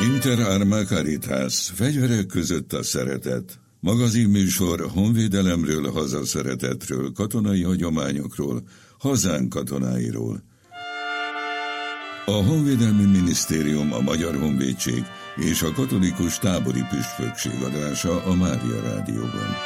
Inter Arma Caritas, fegyverek között a szeretet. Magazinműsor honvédelemről, hazaszeretetről, katonai hagyományokról, hazánk katonáiról. A Honvédelmi Minisztérium, a Magyar Honvédség és a Katolikus Tábori Püspökség adása a Mária Rádióban.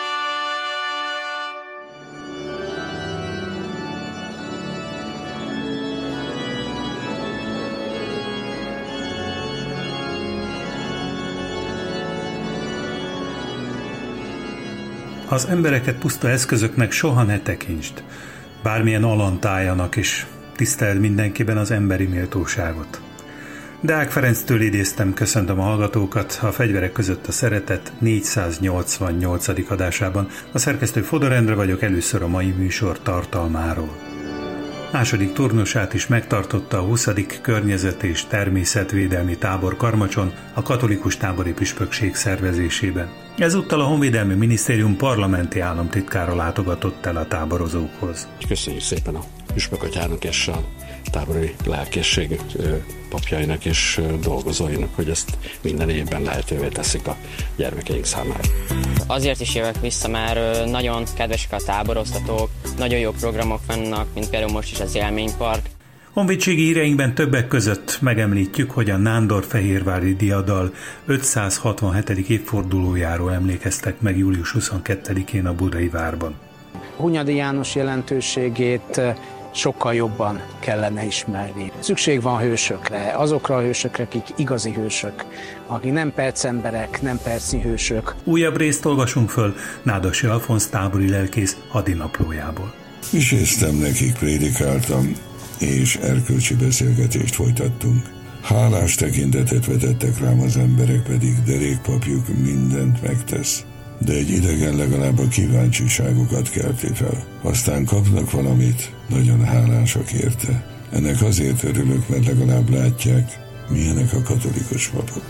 Az embereket puszta eszközöknek soha ne tekintsd, bármilyen alantájának is, tiszteld mindenkiben az emberi méltóságot. Deák Ferenctől idéztem, köszöntöm a hallgatókat a Fegyverek között a szeretet 488. adásában. A szerkesztő Fodor Endre vagyok, először a mai műsor tartalmáról. Második turnusát is megtartotta a 20. környezet- és természetvédelmi tábor Karmacson a Katolikus Tábori Püspökség szervezésében. Ezúttal a Honvédelmi Minisztérium parlamenti államtitkára látogatott el a táborozókhoz. Köszönjük szépen a püspökatyának és a tábori lelkészség papjainak és dolgozóinak, hogy ezt minden évben lehetővé teszik a gyermekeink számára. Azért is jövök vissza, mert nagyon kedvesek a táboroztatók, nagyon jó programok vannak, mint például most is az élménypark. Honvédségi híreinkben többek között megemlítjük, hogy a Nándor-Fehérvári diadal 567. évfordulójáról emlékeztek meg július 22-én a Budai Várban. Hunyadi János jelentőségét sokkal jobban kellene ismerni. Szükség van hősökre, azokra a hősökre, akik igazi hősök, akik nem percemberek, nem percnyi hősök. Újabb részt olvasunk föl Nádasi Alfonz tábori lelkész hadinaplójából. Viséztem nekik, prédikáltam, és erkölcsi beszélgetést folytattunk. Hálás tekintetet vetettek rám az emberek, pedig derékpapjuk mindent megtesz. De egy idegen legalább a kíváncsiságukat kelti fel. Aztán kapnak valamit, nagyon hálásak érte. Ennek azért örülök, mert legalább látják, milyenek a katolikus papok.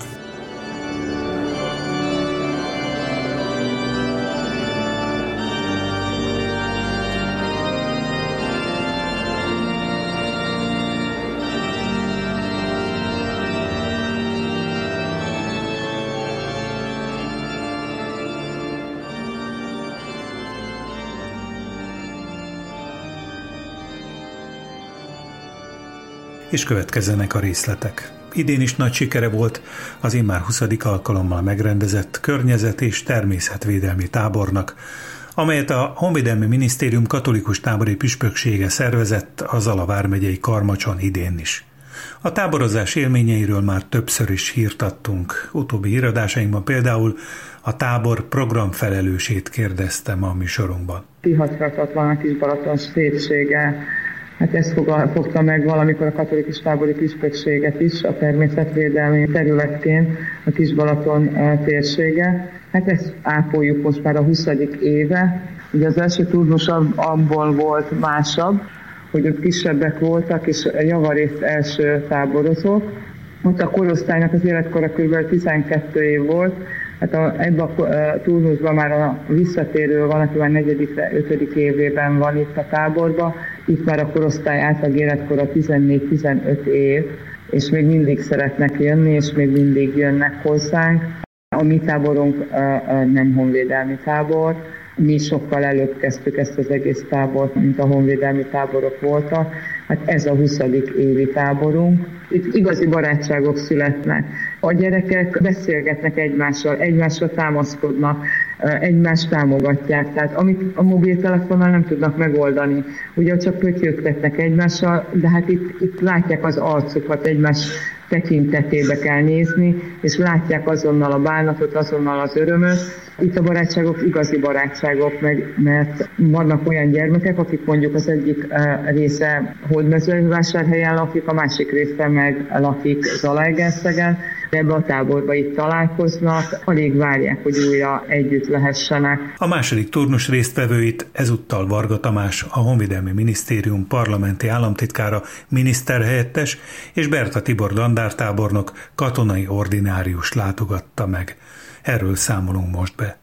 És következzenek a részletek. Idén is nagy sikere volt az immár 20. alkalommal megrendezett környezet- és természetvédelmi tábornak, amelyet a Honvédelmi Minisztérium Katolikus Tábori Püspöksége szervezett a Zala vármegyei Karmacson idén is. A táborozás élményeiről már többször is hírt adtunk. Utóbbi híradásainkban például a tábor programfelelősét kérdeztem a műsorunkban. Kihagyhatatlan a Kis-Balaton szépsége. Hát ezt fogta meg valamikor a Katolikus Tábori Püspökséget is, a természetvédelmi területként a Kis-Balaton térsége. Hát ezt ápoljuk most már a 20. éve. Ugye az első turnus abból volt másabb, hogy ott kisebbek voltak, és javarészt első táborozók. Ott a korosztálynak az életkora kb. 12 év volt. Hát ebben a turnusban már a visszatérő van, aki már 4.-5. évében van itt a táborban. Itt már a korosztály átlag életkora 14-15 év, és még mindig szeretnek jönni, és még mindig jönnek hozzánk. A mi táborunk nem honvédelmi tábor. Mi sokkal előbb kezdtük ezt az egész tábort, mint a honvédelmi táborok voltak. Hát ez a 20. évi táborunk. Itt igazi barátságok születnek. A gyerekek beszélgetnek egymásra támaszkodnak, egymást támogatják. Tehát amit a mobiltelefonnal nem tudnak megoldani. Ugye csak pötyögtetnek egymással, de hát itt látják az arcukat, egymás tekintetébe kell nézni, és látják azonnal a bánatot, azonnal az örömöt. Itt a barátságok igazi barátságok, mert vannak olyan gyermekek, akik mondjuk az egyik része Hódmezővásárhelyen lakik, a másik része meg lakik Zalaegerszegen. Ebbe a táborba itt találkoznak, alig várják, hogy újra együtt lehessenek. A második turnus résztvevőit ezúttal Varga Tamás, a Honvédelmi Minisztérium parlamenti államtitkára, miniszterhelyettes, és Berta Tibor dandártábornok, katonai ordinárius látogatta meg. Erről számolunk most be.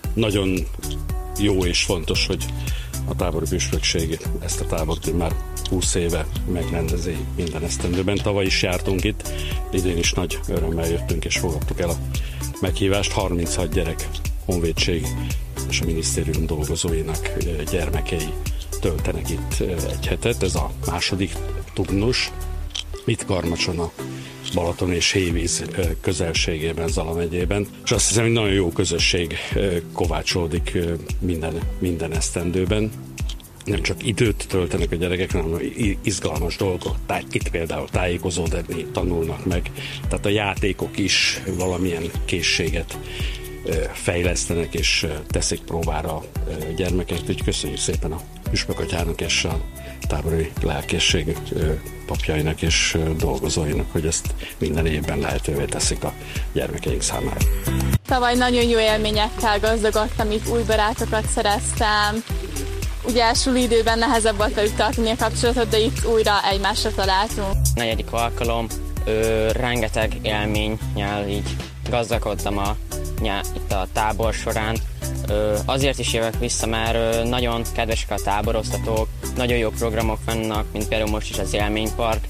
Nagyon jó és fontos, hogy a tábori püspökség ezt a tábort már 20 éve megrendezi minden esztendőben. Tavaly is jártunk itt, idén is nagy örömmel jöttünk és fogadtuk el a meghívást. 36 gyerek, honvédség és a minisztérium dolgozóinak gyermekei töltenek itt egy hetet. Ez a második turnus. Itt Karmacson a Balaton és Hévíz közelségében, Zala megyében. És azt hiszem, hogy nagyon jó közösség kovácsolódik minden esztendőben. Nem csak időt töltenek a gyerekek, hanem izgalmas dolgok. Itt például tájékozódni tanulnak meg. Tehát a játékok is valamilyen készséget fejlesztenek és teszik próbára a gyermekeket. Úgyhogy köszönjük szépen a Püspökatyának és a tábori lelkészség papjainak és dolgozóinak, hogy ezt minden évben lehetővé teszik a gyermekeink számára. Tavaly nagyon jó élményekkel gazdagodtam, itt új barátokat szereztem. Ugye suli időben nehezebb volt velük tartani a kapcsolatot, de itt újra egymásra találtunk. 4. alkalom, rengeteg élménnyel így gazdagodtam itt a tábor során. Azért is jövök vissza, mert nagyon kedvesek a táboroztatók, nagyon jó programok vannak, mint például most is az Élménypark.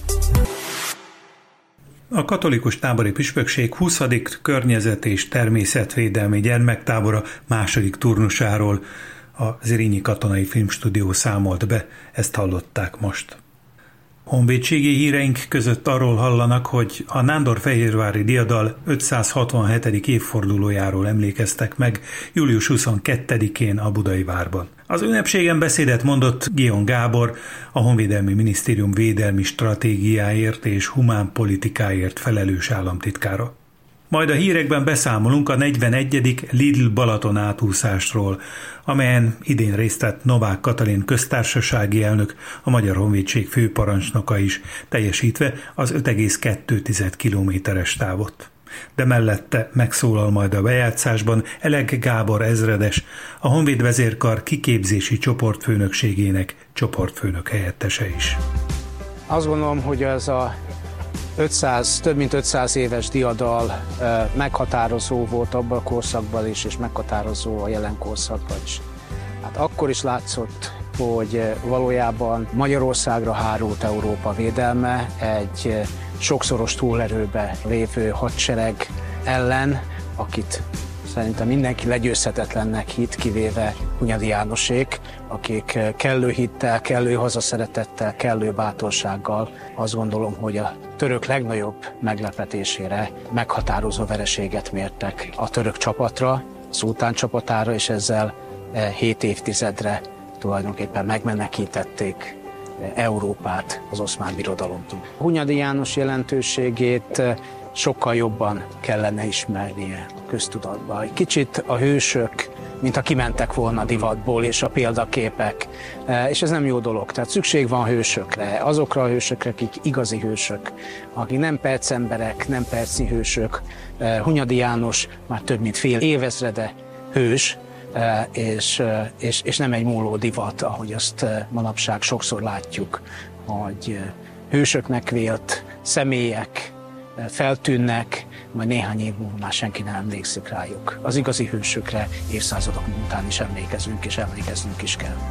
A katolikus tábori püspökség 20. környezet- és természetvédelmi gyermektábora második turnusáról a Zrínyi Katonai Filmstúdió számolt be, ezt hallották most. Honvédségi híreink között arról hallanak, hogy a Nándorfehérvári diadal 567. évfordulójáról emlékeztek meg július 22-én a Budai Várban. Az ünnepségen beszédet mondott Gion Gábor, a Honvédelmi Minisztérium védelmi stratégiáért és humán politikáért felelős államtitkára. Majd a hírekben beszámolunk a 41. Lidl Balaton átúszásról, amelyen idén részt vett Novák Katalin köztársasági elnök, a Magyar Honvédség főparancsnoka is, teljesítve az 5,2 kilométeres távot. De mellette megszólal majd a bejátszásban Eleg Gábor ezredes, a Honvéd vezérkar kiképzési csoportfőnökségének csoportfőnök helyettese is. Azt gondolom, hogy ez a több mint 500 éves diadal meghatározó volt abban a korszakban is, és meghatározó a jelen korszakban is. Hát akkor is látszott, hogy valójában Magyarországra hárult Európa védelme egy sokszoros túlerőbe lévő hadsereg ellen, akit szerintem mindenki legyőzhetetlennek hitt, kivéve Hunyadi Jánosék, akik kellő hittel, kellő hazaszeretettel, kellő bátorsággal azt gondolom, hogy a török legnagyobb meglepetésére meghatározó vereséget mértek a török csapatra, a szultán csapatára, és ezzel 7 évtizedre tulajdonképpen megmenekítették Európát az Oszmán Birodalomtól. Hunyadi János jelentőségét sokkal jobban kellene ismernie a köztudatba. Egy kicsit a hősök, mintha kimentek volna divatból, és a példaképek, és ez nem jó dolog. Tehát szükség van hősökre, azokra a hősökre, akik igazi hősök, akik nem percemberek, nem percnyi hősök. Hunyadi János már több mint fél évezrede hős, és nem egy múló divat, ahogy azt manapság sokszor látjuk, hogy hősöknek vélt személyek feltűnnek, majd néhány év múlva már senki nem emlékszik rájuk. Az igazi hősökre évszázadok után is emlékezünk, és emlékeznünk is kell.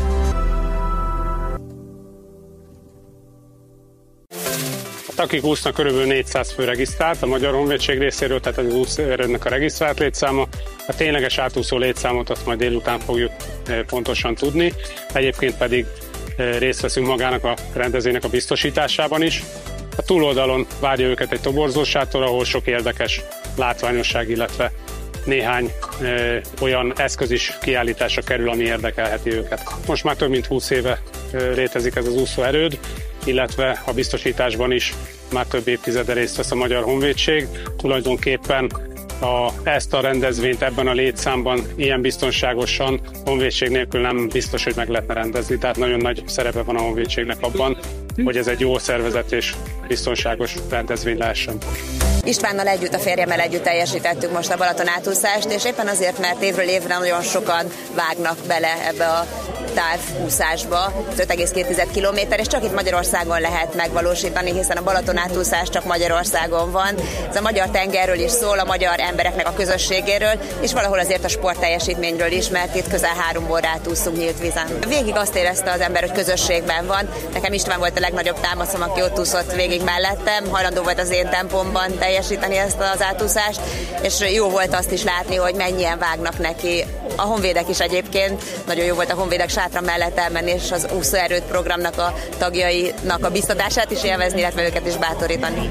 Akik úsznak, körülbelül 400 fő regisztrált a Magyar Honvédség részéről, tehát az úszóerődnek a regisztrált létszáma. A tényleges átúszó létszámot azt majd délután fogjuk pontosan tudni. Egyébként pedig részt veszünk magának a rendezvénynek a biztosításában is. A túloldalon várja őket egy toborzósátor, ahol sok érdekes látványosság, illetve néhány olyan eszköz is kiállításra kerül, ami érdekelheti őket. Most már több mint 20 éve létezik ez az úszóerőd, illetve a biztosításban is már több évtizede részt vesz a Magyar Honvédség. Tulajdonképpen ezt a rendezvényt ebben a létszámban ilyen biztonságosan honvédség nélkül nem biztos, hogy meg lehetne rendezni. Tehát nagyon nagy szerepe van a honvédségnek abban, hogy ez egy jól szervezett és biztonságos rendezvény lehessen. Istvánnal együtt, a férjemmel együtt teljesítettük most a Balaton átúszást, és éppen azért, mert évről évre nagyon sokan vágnak bele ebbe a távúszásba, 5,2 kilométer, és csak itt Magyarországon lehet megvalósítani, hiszen a Balaton átúszás csak Magyarországon van. Ez a magyar tengerről is szól, a magyar embereknek a közösségéről, és valahol azért a sportteljesítményről is, mert itt közel 3 órát úszunk nyílt vízen. Végig azt érezte az ember, hogy közösségben van. Nekem István volt a legnagyobb támaszom, aki ott úszott végig mellettem, hajlandó volt az én tempomban teljesíteni ezt az átúszást, és jó volt azt is látni, hogy mennyien vágnak neki. A honvédek is egyébként, nagyon jó volt a honvédek sátra mellett elmenni, és az úszóerőt programnak a tagjainak a biztatását is élvezni, illetve őket is bátorítani.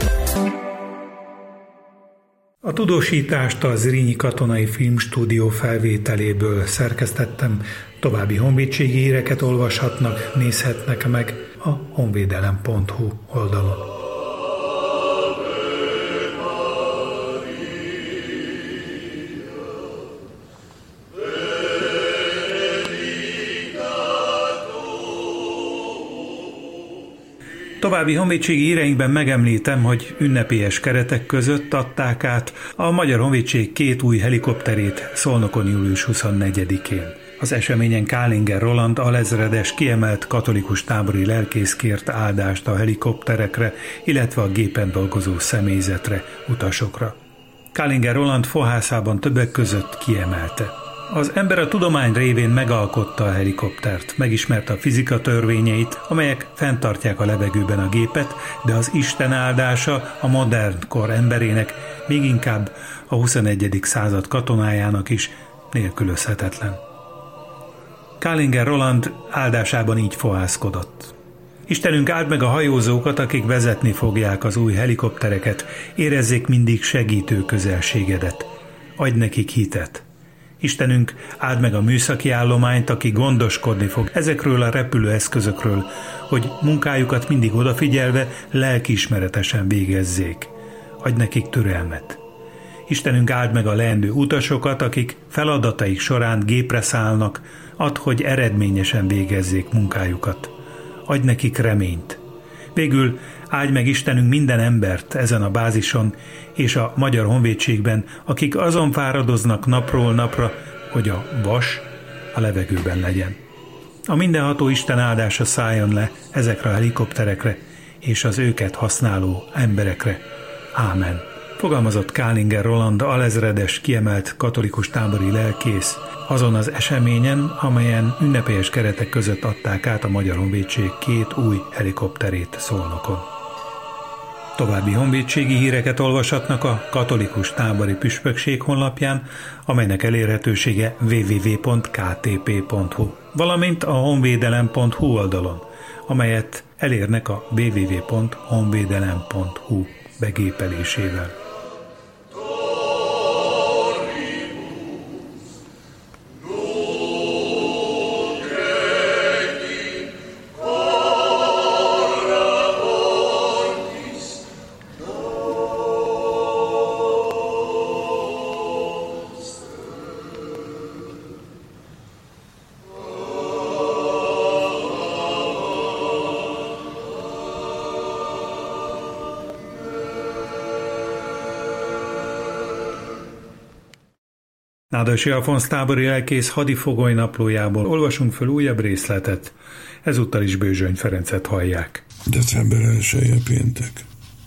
A tudósítást a Zrínyi Katonai Filmstúdió felvételéből szerkesztettem, további honvédségi híreket olvashatnak, nézhetnek meg a honvédelem.hu oldalon. További honvédségi híreinkben megemlítem, hogy ünnepélyes keretek között adták át a Magyar Honvédség 2 új helikopterét Szolnokon július 24-én. Az eseményen Kálinger Roland alezredes kiemelt katolikus tábori lelkész kért áldást a helikopterekre, illetve a gépen dolgozó személyzetre, utasokra. Kálinger Roland fohászában többek között kiemelte: az ember a tudomány révén megalkotta a helikoptert, megismerte a fizika törvényeit, amelyek fenntartják a levegőben a gépet, de az Isten áldása a modern kor emberének, még inkább a 21. század katonájának is nélkülözhetetlen. Kálinger Roland áldásában így fohászkodott: Istenünk, áld meg a hajózókat, akik vezetni fogják az új helikoptereket, érezzék mindig segítő közelségedet. Adj nekik hitet. Istenünk, áld meg a műszaki állományt, aki gondoskodni fog ezekről a repülőeszközökről, hogy munkájukat mindig odafigyelve lelkiismeretesen végezzék. Adj nekik türelmet. Istenünk, áld meg a leendő utasokat, akik feladataik során gépre szállnak, add, hogy eredményesen végezzék munkájukat. Adj nekik reményt. Végül áldj meg Istenünk minden embert ezen a bázison és a Magyar Honvédségben, akik azon fáradoznak napról napra, hogy a vas a levegőben legyen. A mindenható Isten áldása szálljon le ezekre a helikopterekre és az őket használó emberekre. Ámen. Fogalmazott Kálinger Roland alezredes kiemelt katolikus tábori lelkész azon az eseményen, amelyen ünnepélyes keretek között adták át a Magyar Honvédség 2 új helikopterét Szolnokon. További honvédségi híreket olvashatnak a katolikus tábori püspökség honlapján, amelynek elérhetősége www.ktp.hu, valamint a honvédelem.hu oldalon, amelyet elérnek a www.honvédelem.hu begépelésével. Nádas Alfonz tábori lelkész hadifogoly naplójából olvasunk föl újabb részletet. Ezúttal is Bőzsöny Ferencet hallják. December 1-e péntek.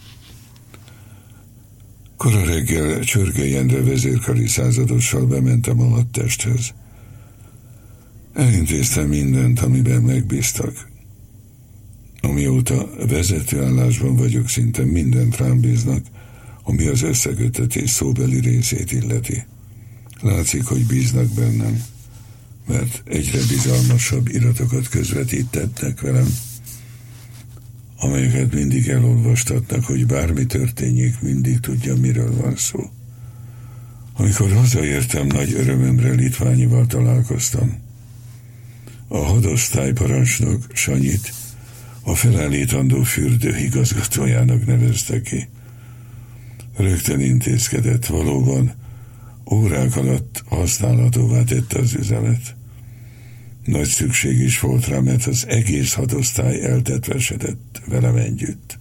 Kora reggel Csörgei Endre vezérkari századossal bementem a hadtesthez. Elintéztem mindent, amiben megbíztak. Amióta vezetőállásban vagyok, szinte mindent rám bíznak, ami az összeköttetés szóbeli részét illeti. Látszik, hogy bíznak bennem, mert egyre bizalmasabb iratokat közvetítettek velem, amelyeket mindig elolvastatnak, hogy bármi történjék, mindig tudja, miről van szó. Amikor hazaértem, nagy örömömre Litványival találkoztam. A hadosztályparancsnok Sanyit a felállítandó fürdő igazgatójának nevezte ki. Rögtön intézkedett, valóban órák alatt használhatóvá tette az üzemet. Nagy szükség is volt rá, mert az egész hadosztály eltetvesedett velem együtt.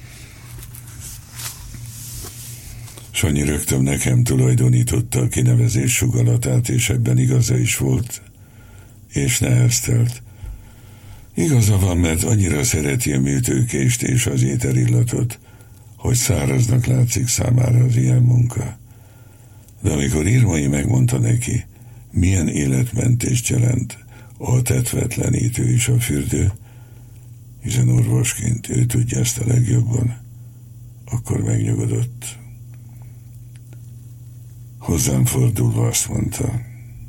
Sanyi rögtön nekem tulajdonította a kinevezés sugalatát, és ebben igaza is volt, és neheztelt. Igaza van, mert annyira szereti a műtőkést és az éterillatot, hogy száraznak látszik számára az ilyen munka. De amikor Irmai megmondta neki, milyen életmentést jelent a tetvetlenítő és a fürdő, hiszen orvosként ő tudja ezt a legjobban, akkor megnyugodott. Hozzám fordulva azt mondta: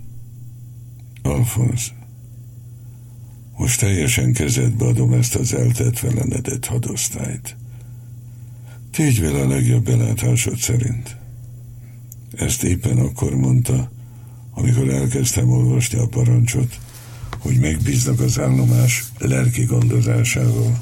Alfonz, most teljesen kezedbe adom ezt az eltetvelenedett hadosztályt. Tégy vele a legjobb belátásod szerint. Ezt éppen akkor mondta, amikor elkezdtem olvasni a parancsot, hogy megbíznak az állomás lelki gondozásával.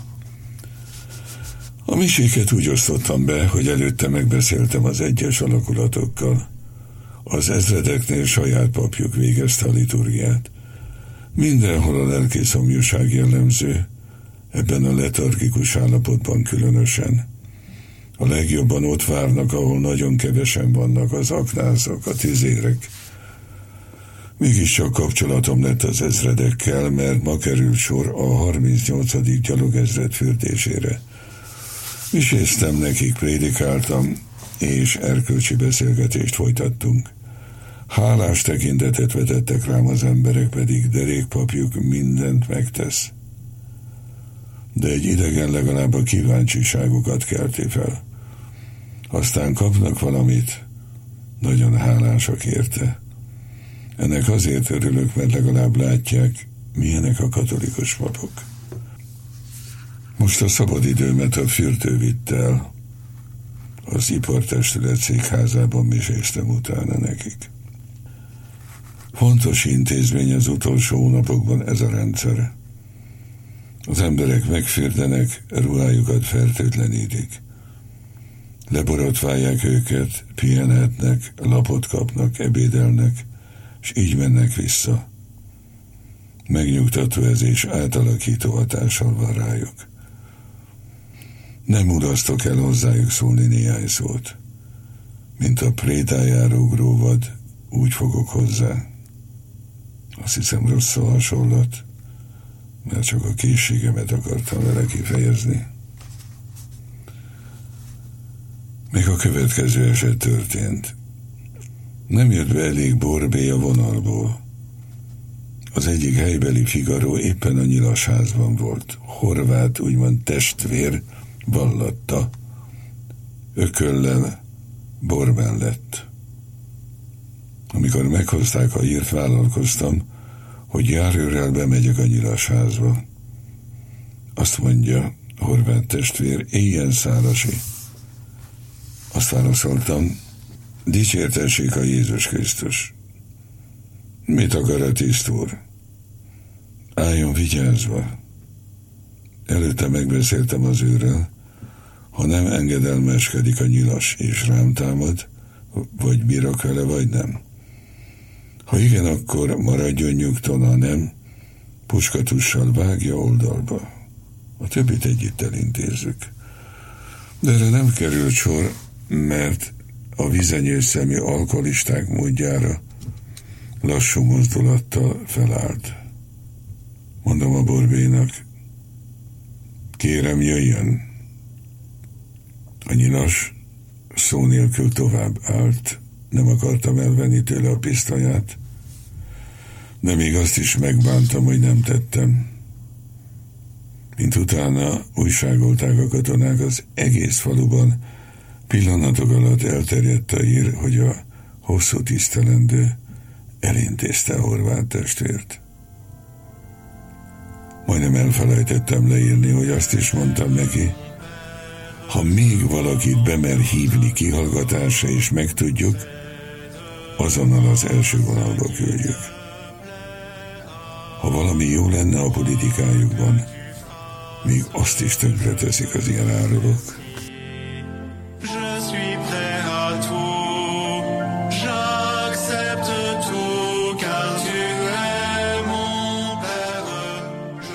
A miséket úgy osztottam be, hogy előtte megbeszéltem az egyes alakulatokkal. Az ezredeknél saját papjuk végezte a liturgiát. Mindenhol a lelki szomjúság jellemző, ebben a letargikus állapotban különösen. A legjobban ott várnak, ahol nagyon kevesen vannak, az aknázak, a tüzérek. Mégiscsak kapcsolatom lett az ezredekkel, mert ma került sor a 38. gyalogezred fürdésére. Miséztem nekik, prédikáltam, és erkölcsi beszélgetést folytattunk. Hálás tekintetet vetettek rám az emberek, pedig derékpapjuk mindent megtesz. De egy idegen legalább a kíváncsiságukat kelti fel. Aztán kapnak valamit, nagyon hálásak érte. Ennek azért örülök, mert legalább látják, milyenek a katolikus papok. Most a szabadidőmet a fürdő vitt el. Az ipartestület székházában miséztem utána nekik. Fontos intézmény az utolsó hónapokban ez a rendszer. Az emberek megfürdenek, ruhájukat fertőtlenítik. Leborotválják őket, pihenhetnek, lapot kapnak, ebédelnek, és így mennek vissza. Megnyugtató ez és átalakító hatással van rájuk. Nem udasztok el hozzájuk szólni néhány szót. Mint a prétájára ugró vad, úgy fogok hozzá. Azt hiszem rossz a hasonlat, mert csak a készségemet akartam vele kifejezni. Még a következő eset történt. Nem jött be elég borbély a vonalból. Az egyik helybeli Figaro éppen a Nyilasházban volt. Horvát, úgymond testvér vallatta. Ököllel borben lett. Amikor meghozták a hírt, vállalkoztam, hogy járőrrel bemegyek a Nyilasházba. Azt mondja, horvát testvér, éljen Szálasi. Azt válaszoltam, dicsértessék a Jézus Krisztus. Mit akar a tiszt úr? Álljon vigyázva. Előtte megbeszéltem az őrrel, ha nem engedelmeskedik a nyilas és rám támad, vagy bírok vele, vagy nem. Ha igen, akkor maradjon nyugton, ha nem, puskatussal vágja oldalba. A többit együtt elintézzük. De erre nem került sor, mert a vizenyős szemű alkoholisták módjára lassú mozdulattal felállt. Mondom a borbénak, kérem jöjjön. A nyilas szó nélkül tovább állt, nem akartam elvenni tőle a pisztolyát, de még azt is megbántam, hogy nem tettem. Mint utána újságolták a katonák, az egész faluban pillanatok alatt elterjedt a hír, hogy a hosszú tisztelendő elintézte a horvát testvért. Majdnem elfelejtettem leírni, hogy azt is mondtam neki, ha még valakit bemer hívni kihallgatásra és megtudjuk, azonnal az első vonalba küldjük. Ha valami jó lenne a politikájukban, még azt is tönkre teszik az ilyen árulók.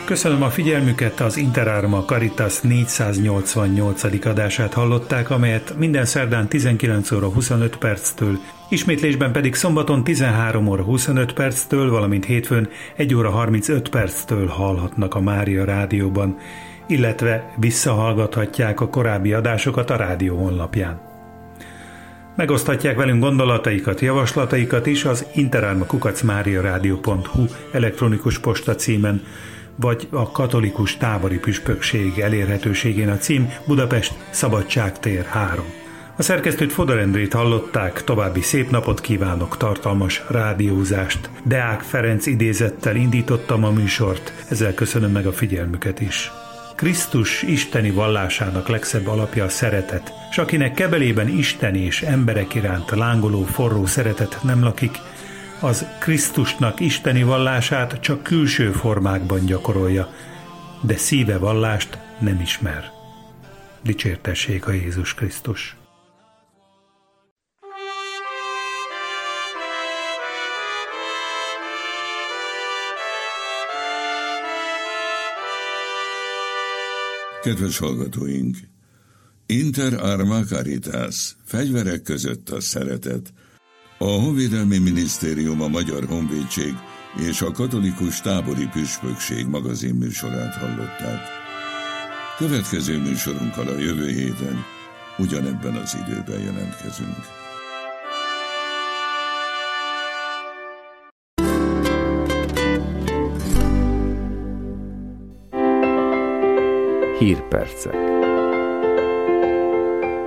köszönöm a figyelmüket, az Interárma Caritas 488. adását hallották, amelyet minden szerdán 19 óra 25 perctől, ismétlésben pedig szombaton 13 óra 25 perctől, valamint hétfőn 1 óra 35 perctől hallhatnak a Mária Rádióban, illetve visszahallgathatják a korábbi adásokat a rádió honlapján. Megoszthatják velünk gondolataikat, javaslataikat is az interarma@mariaradio.hu elektronikus posta címen, vagy a Katolikus Tábori Püspökség elérhetőségén a cím Budapest Szabadságtér 3. A szerkesztőt Fodor Endrét hallották, további szép napot kívánok, tartalmas rádiózást. Deák Ferenc idézettel indítottam a műsort, ezzel köszönöm meg a figyelmüket is. Krisztus isteni vallásának legszebb alapja a szeretet, s akinek kebelében Isten és emberek iránt lángoló forró szeretet nem lakik, az Krisztusnak isteni vallását csak külső formákban gyakorolja, de szíve vallást nem ismer. Dicsértessék a Jézus Krisztus! Kedves hallgatóink! Inter Arma Caritas, fegyverek között a szeretet. A Honvédelmi Minisztérium, a Magyar Honvédség és a Katolikus Tábori Püspökség magazinműsorát hallották. Következő műsorunkkal a jövő héten ugyanebben az időben jelentkezünk. Hírpercek.